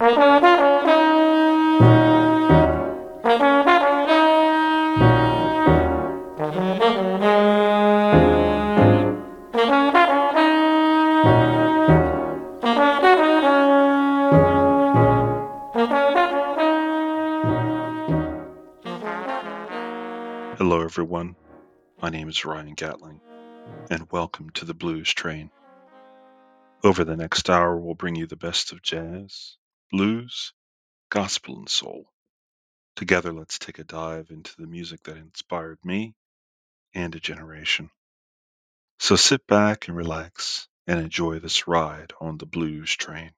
Hello, everyone. My name is Ryan Gatling, and welcome to the Blues Train. Over the next hour, we'll bring you the best of jazz, blues, gospel, and soul. Together, let's take a dive into the music that inspired me and a generation. So sit back and relax and enjoy this ride on the Blues Train.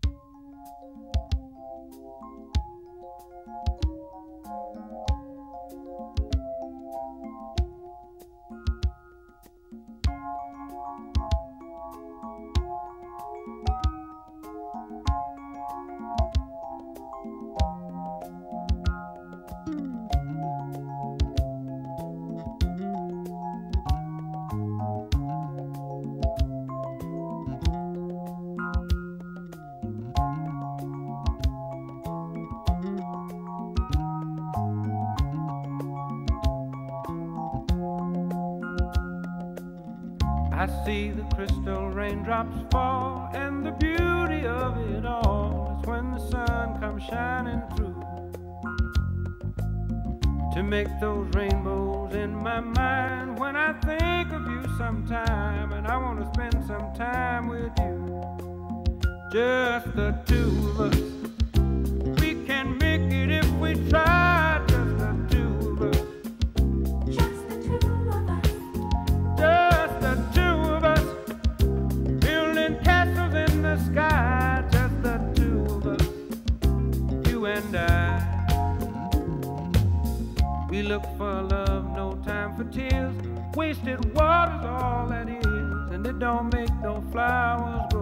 I see the crystal raindrops fall, and the beauty of it all is when the sun comes shining through to make those rainbows in my mind. When I think of you sometime, and I want to spend some time with you, just the two of us. We can make it if we try, just the two of us. Just the two of us. Just the two of us, building castles in the sky. Just the two of us, you and I. We look for love, no time for tears. Wasted water's all that is, and it don't make no flowers grow.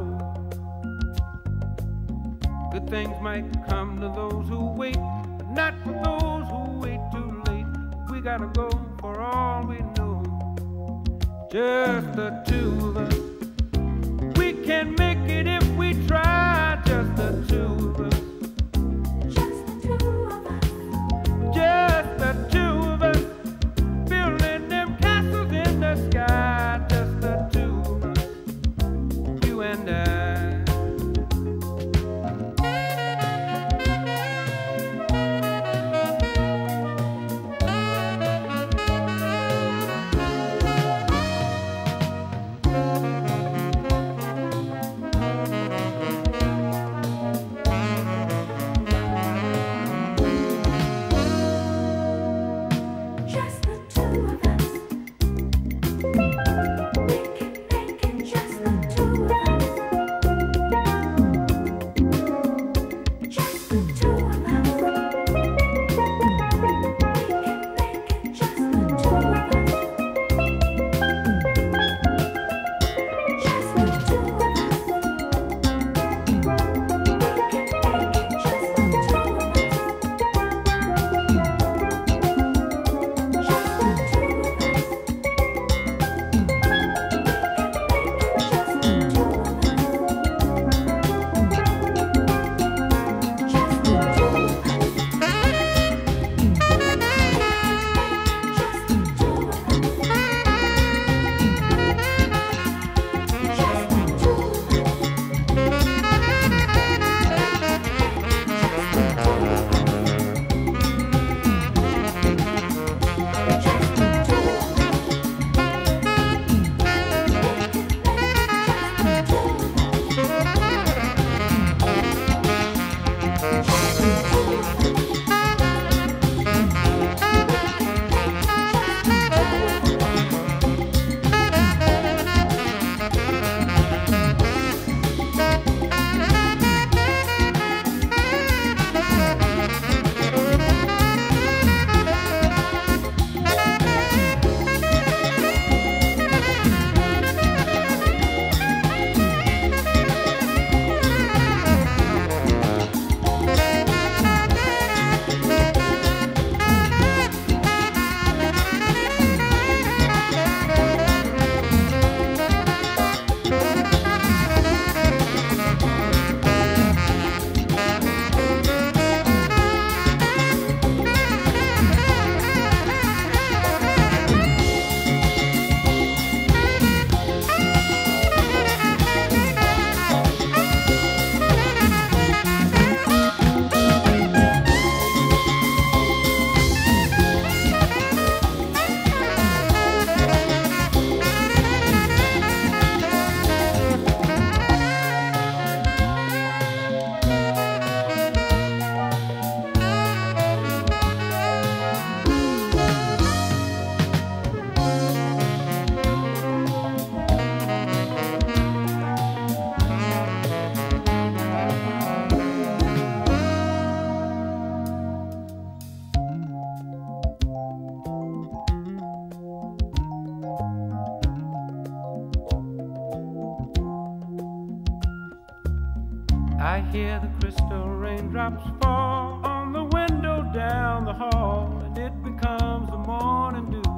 Good things might come to those who wait, but not for those who wait too late. We gotta go for all we know. Just the two of us. We can make it if we try. Just the two of us. Just the two of us. Just the two of us. Building them castles in the sky. Just the two of us. You and I. hear the crystal raindrops fall on the window down the hall, and it becomes the morning dew.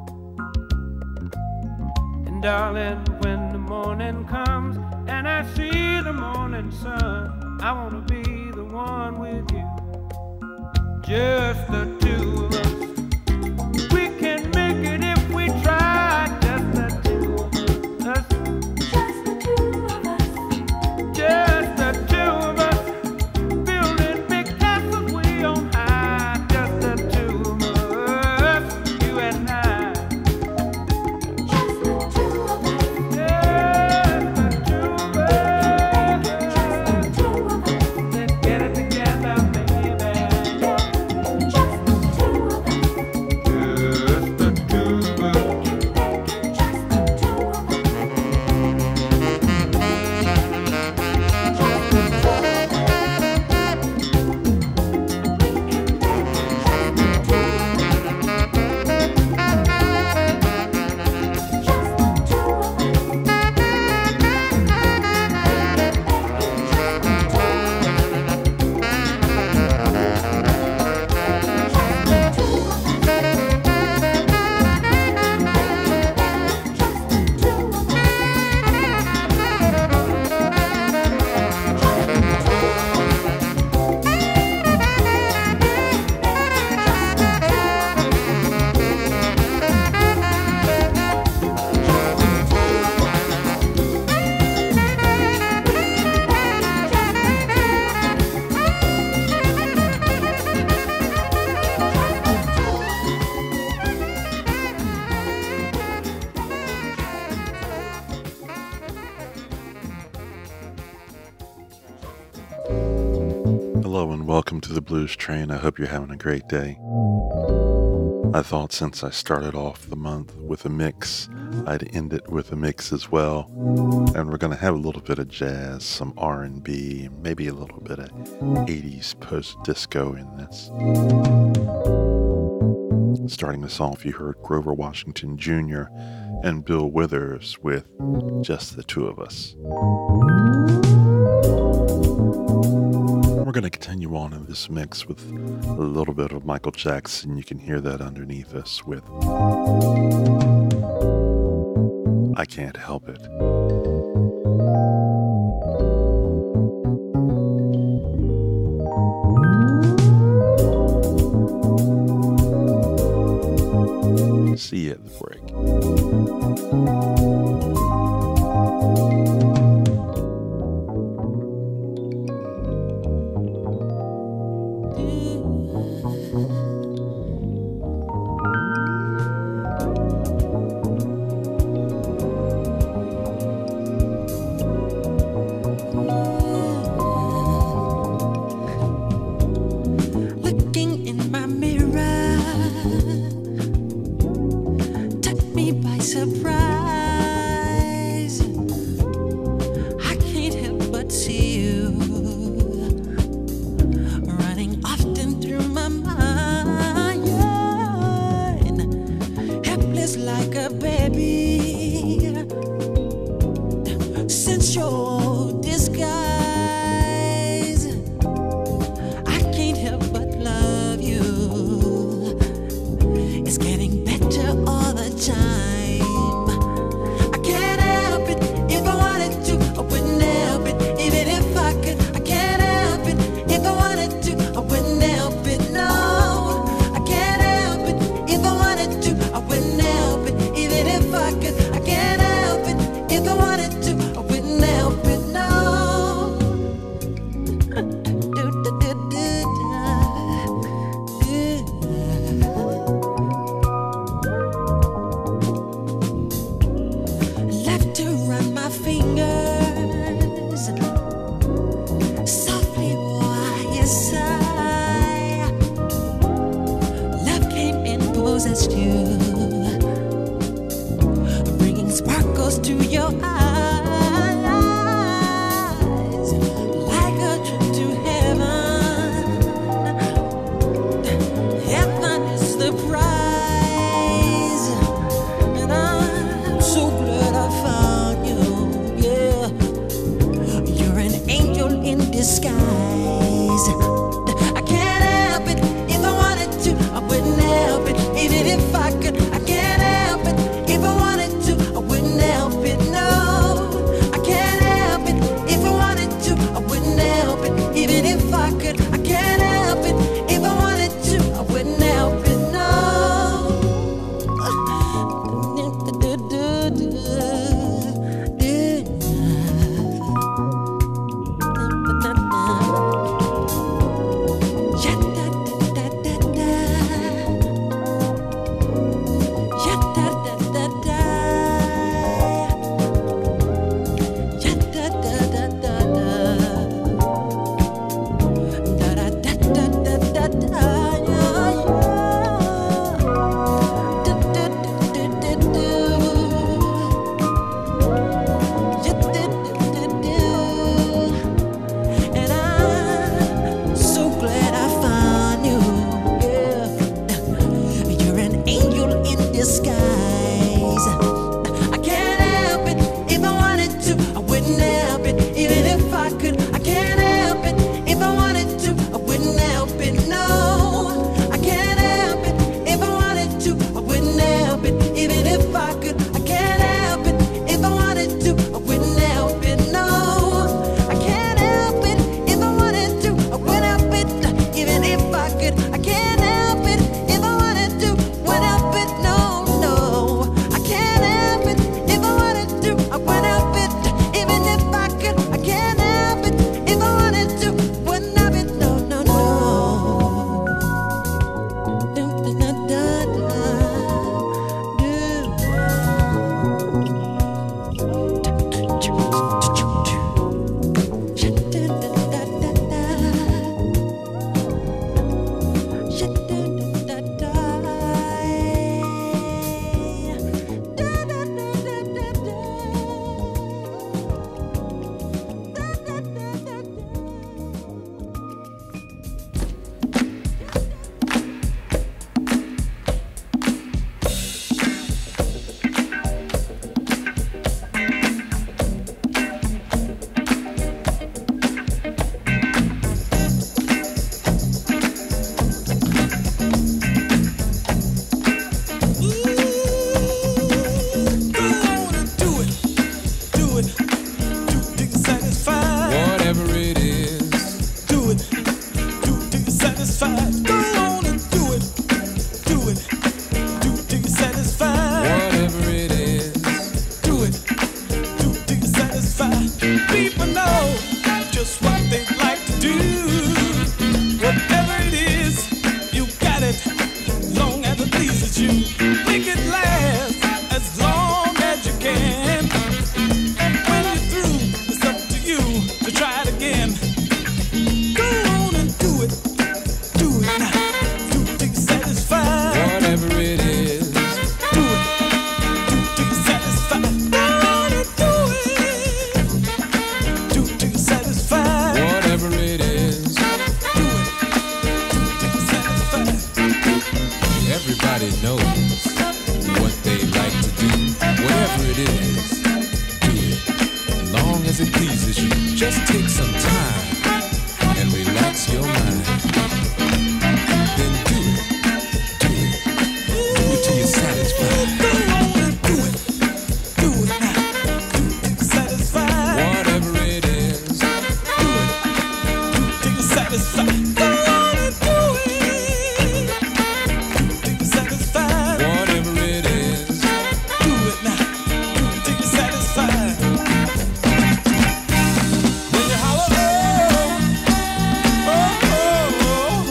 And darling, when the morning comes and I see the morning sun, I wanna be the one with you, just the two of us. We can make it if we try, just the two of us. Just the two of us. Just the two of us, building big castles way on high. Just the two of us, you and I. Just the two of us. Just the two of us. Just the two of us. Let's get it together, baby. Just the two of us. Just the two of us. Just the two of us. Hello and welcome to the Blues Train. I hope you're having a great day. I thought since I started off the month with a mix, I'd end it with a mix as well. And we're going to have a little bit of jazz, some R&B, maybe a little bit of 80s post-disco in this. Starting this off, you heard Grover Washington Jr. and Bill Withers with Just the Two of Us. We're going to continue on in this mix with a little bit of Michael Jackson. You can hear that underneath us with I Can't Help It. See you at the break. Looking in my mirror took me by surprise. lost your mind. Then do it. Do it. Do it till you're satisfied. Do it. Do it now. Till you're satisfied. Whatever it is. Do it. Till you're satisfied. Go on and do it. Till you're satisfied. Whatever it is. Do it now. Till you're satisfied. When you holler, oh, oh, oh,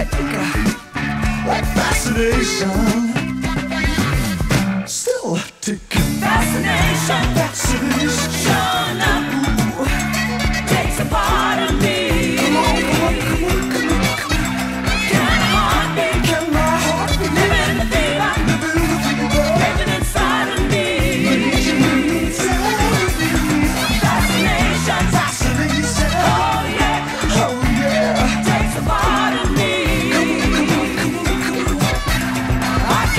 like fascination. Still ticking. Fascination, showing up, takes a part of me. Come on. Can a heartbeat, living in the fever, living inside of me. Fascination, oh yeah, takes a part of me. I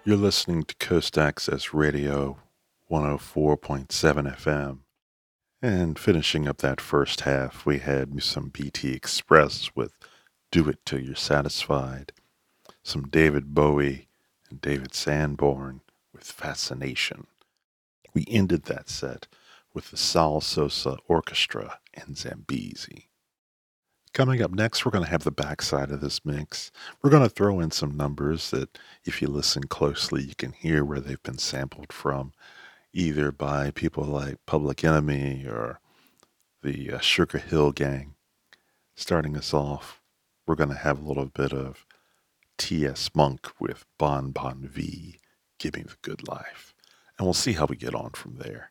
You're listening to Coast Access Radio 104.7 FM. And finishing up that first half, we had some BT Express with Do It Till You're Satisfied, some David Bowie and David Sanborn with Fascination. We ended that set with the Sal Sosa Orchestra and Zambezi. Coming up next, we're going to have the backside of this mix. We're going to throw in some numbers that, if you listen closely, you can hear where they've been sampled from, either by people like Public Enemy or the Sugar Hill Gang. Starting us off, we're going to have a little bit of T.S. Monk with Bon Bon V, Give Me the Good Life. And we'll see how we get on from there.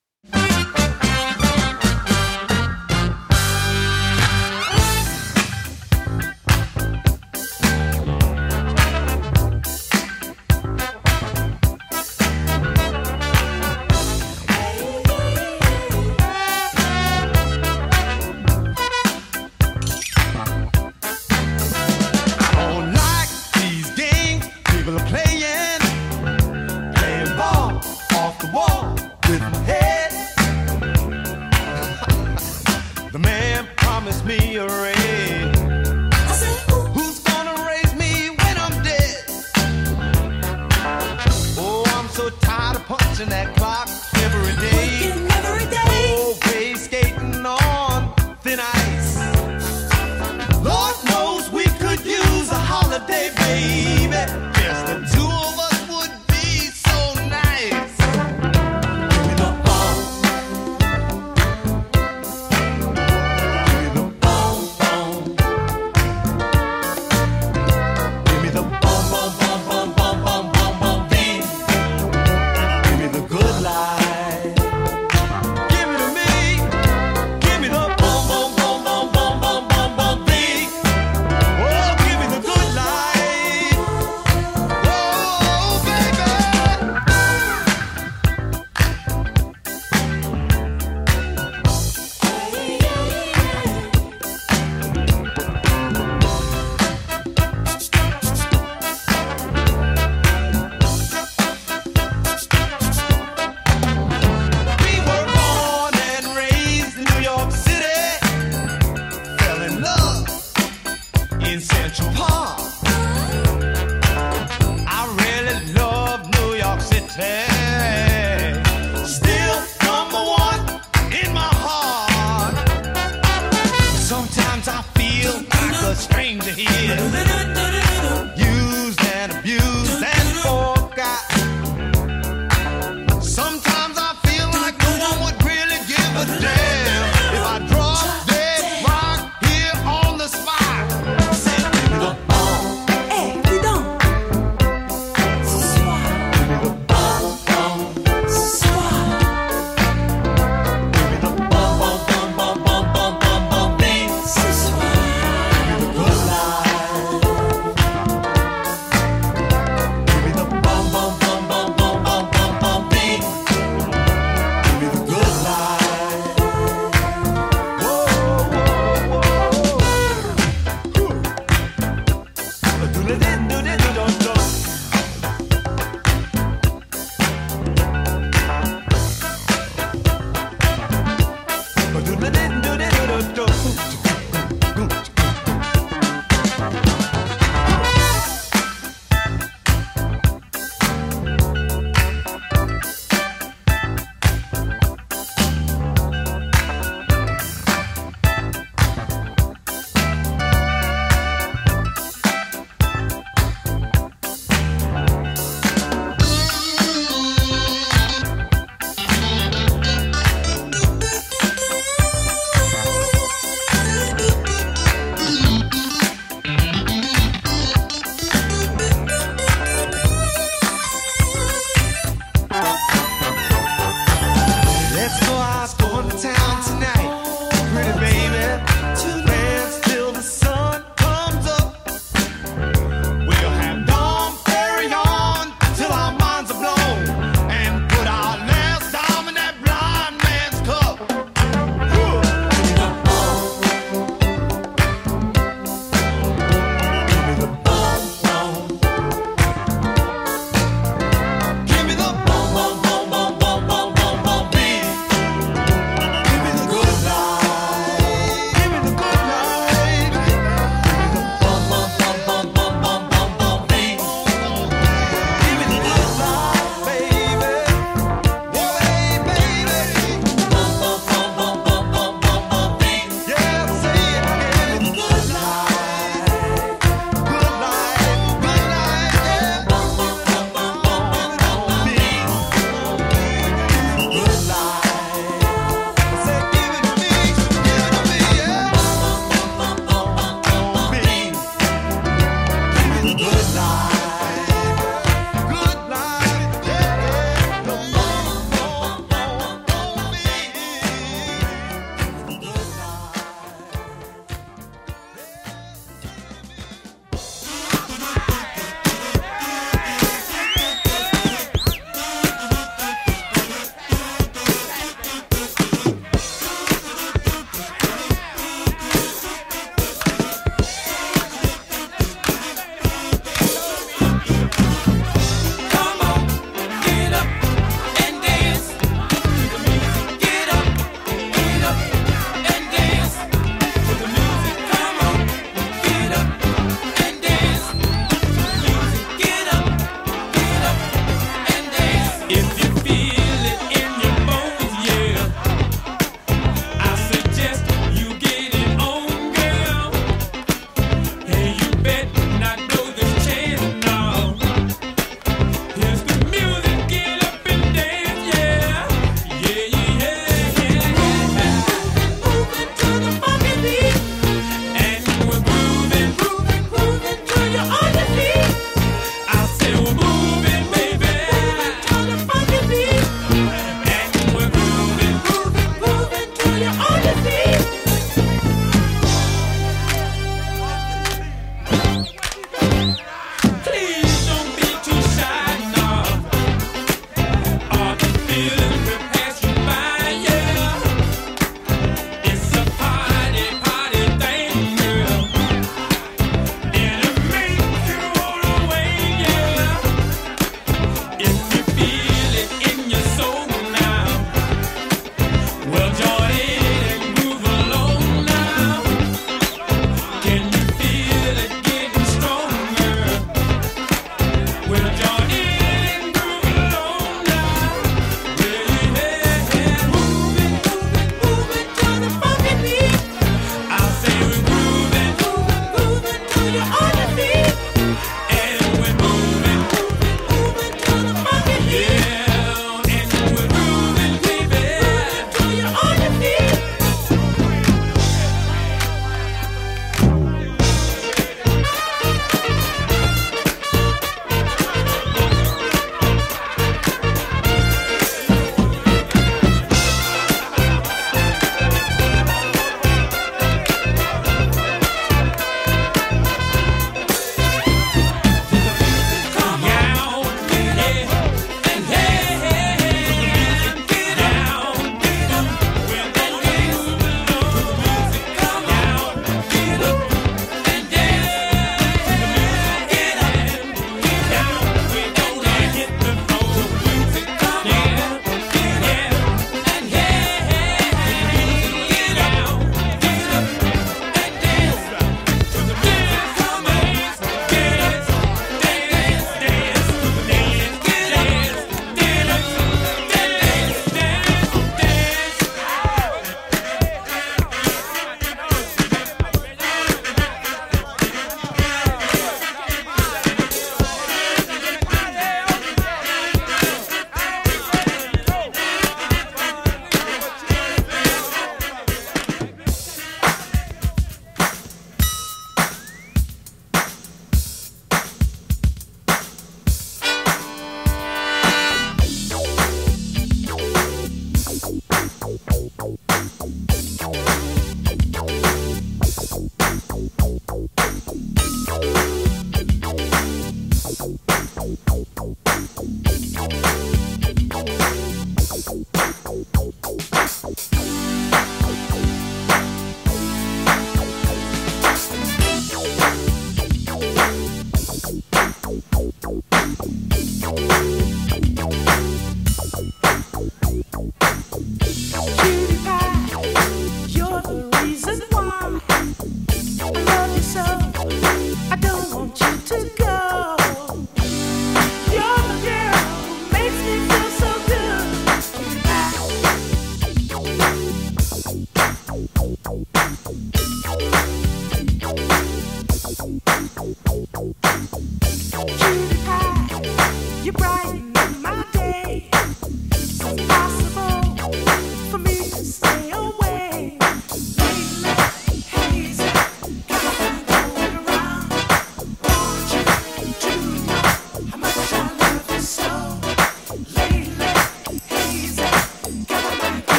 Me a raise. Who's gonna raise me when I'm dead? Oh, I'm so tired of punching that clock every day. Always skating on thin ice. Lord knows we could use a holiday, baby. Just the two of us would be so nice. Give me the ball.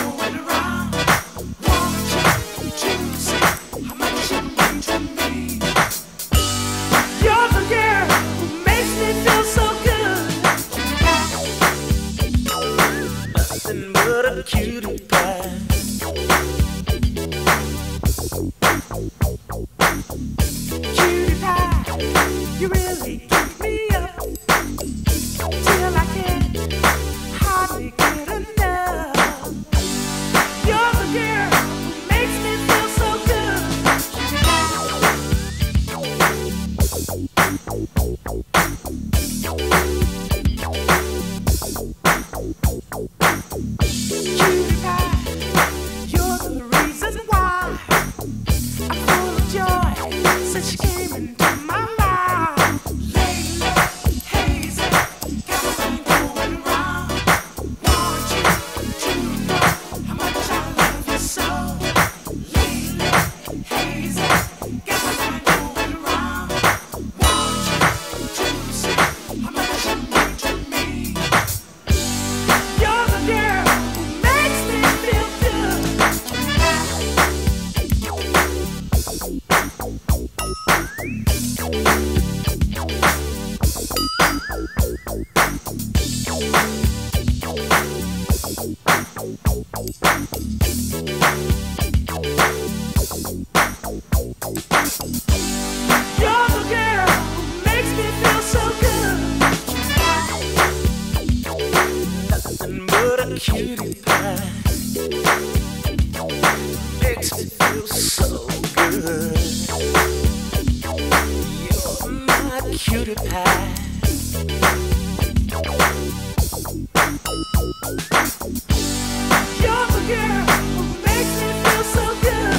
going around. Want you to see how much you mean to me. You're the girl who makes me feel so good. Nothing but a cutie pie. Cutie pie, you really keep me up till I can't hardly get enough. You're the girl who makes me feel so good. Cutie pie, you're the reason why I'm full of joy since you came into my life. Lately, hazy, got a thing going round. Want you to know how much I love you so. Lately, hazy, got a thing going round. Want you to see how much you mean to me. You're the girl who makes me feel good. You're the girl who makes me feel so good. Nothing but a cutie pie. Makes me feel so good. You're my cutie pie. You're the girl who makes me feel so good.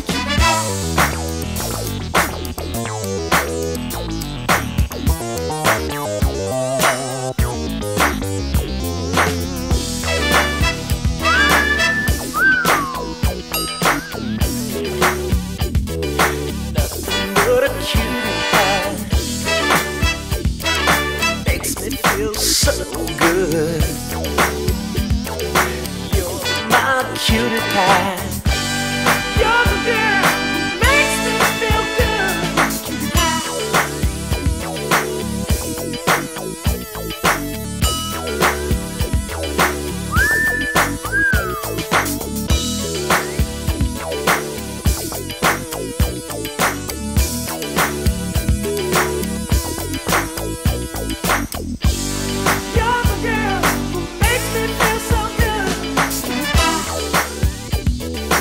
Nothing but a cutie pie. Makes me feel so good. You're my cutie pie. You're the girl who makes me feel good. You're the girl who makes me feel so good.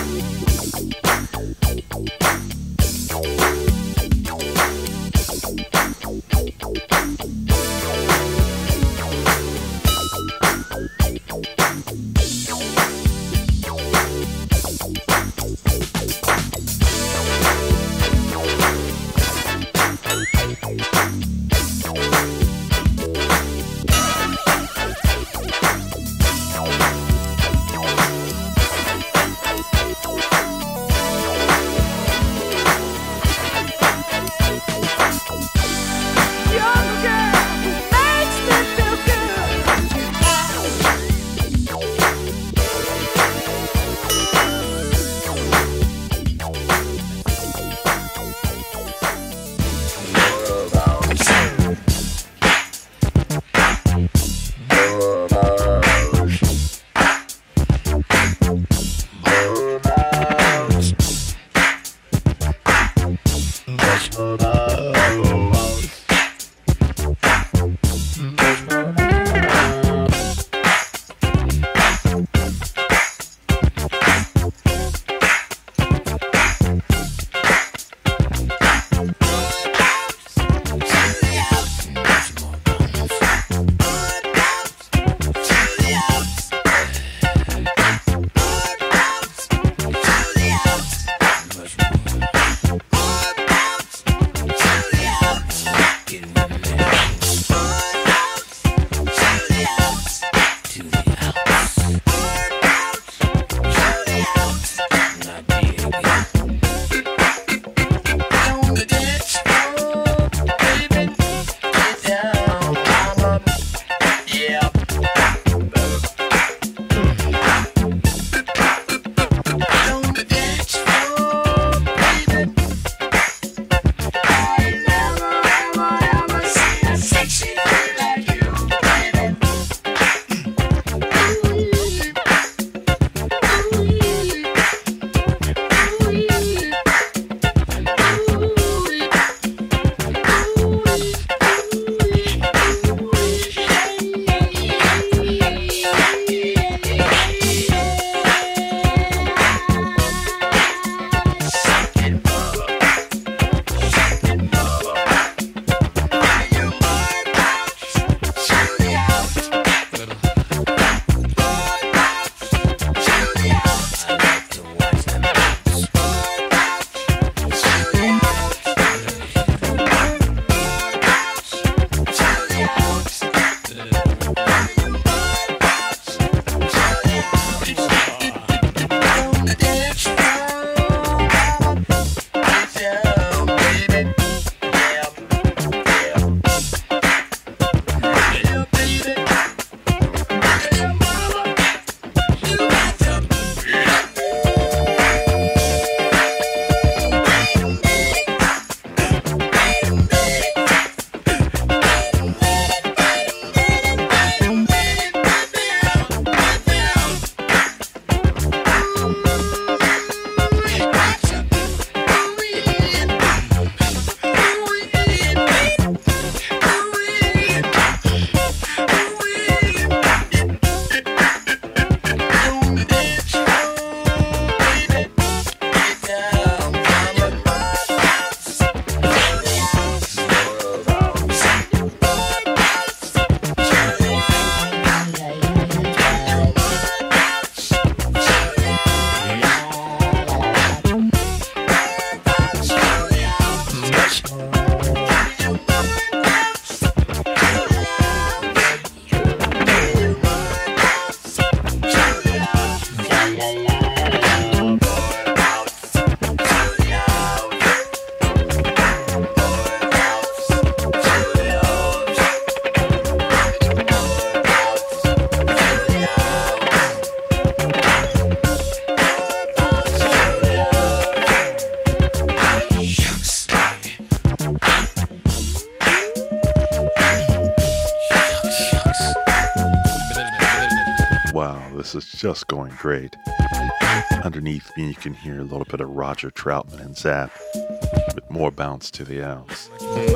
this is just going great. Underneath me, you can hear a little bit of Roger Troutman and Zapp, with more bounce to the ounce.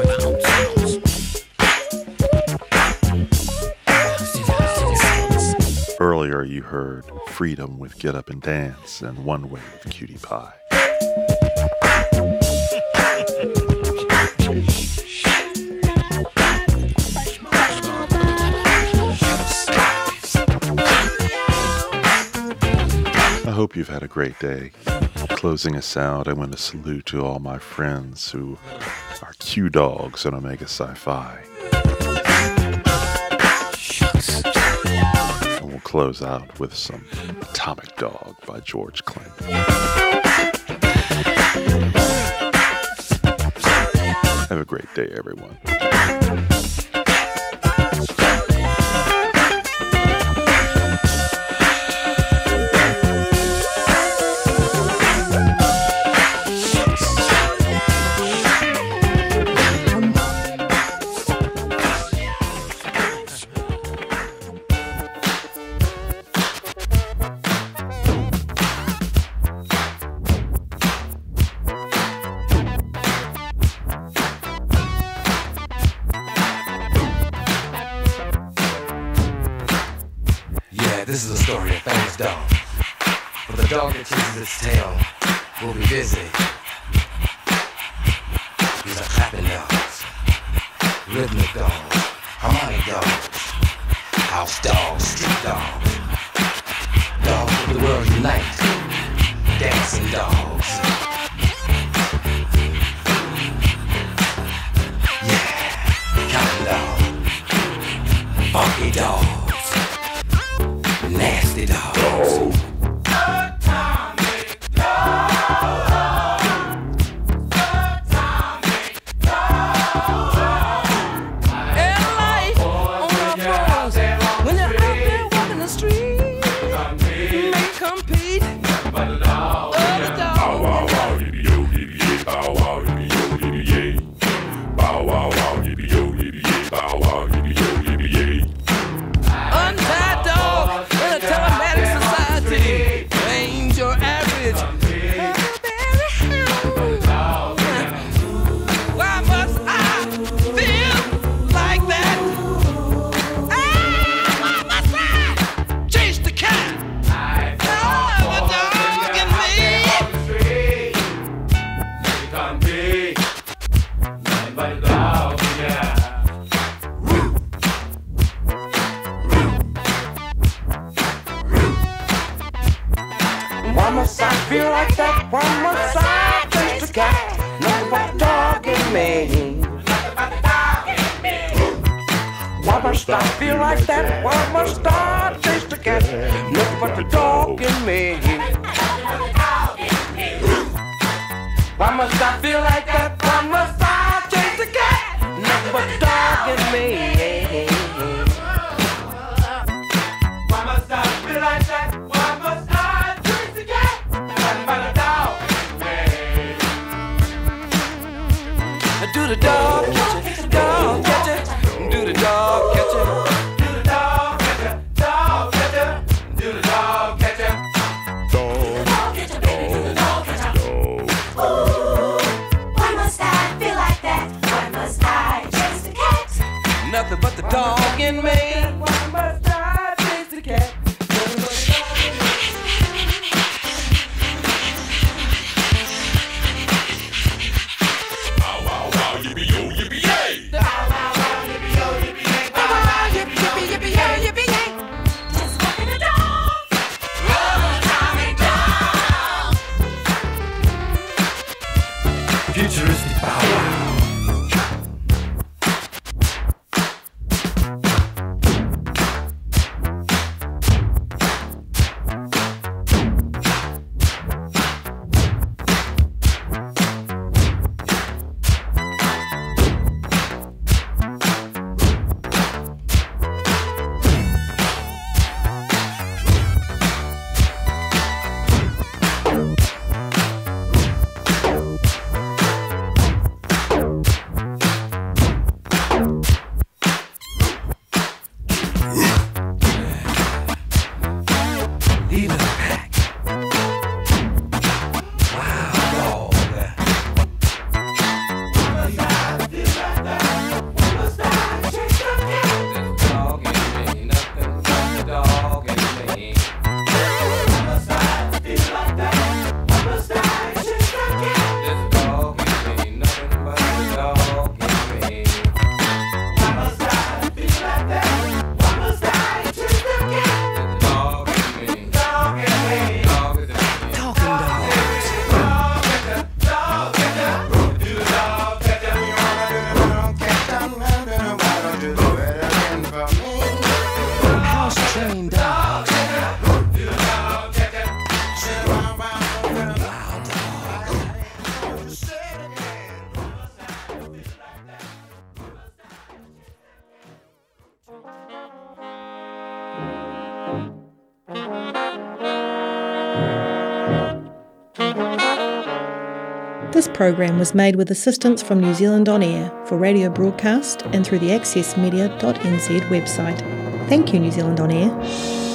Earlier, you heard Freedom with Get Up and Dance and One Way with Cutie Pie. I hope you've had a great day. Closing us out, I want to salute to all my friends who are Q-Dogs on Omega Sci-Fi. And we'll close out with some Atomic Dog by George Clinton. Have a great day, everyone. This is a story of famous dog. For the dog that chases its tail will be busy. These are clapping dogs, rhythmic dogs, harmonic dogs, house dogs, street dogs, dogs of the world unite, dancing dogs. Yeah, counting dog, funky dog. Nasty dogs. Futuristic power. program was made with assistance from New Zealand On Air for radio broadcast and through the accessmedia.nz website. Thank you, New Zealand On Air.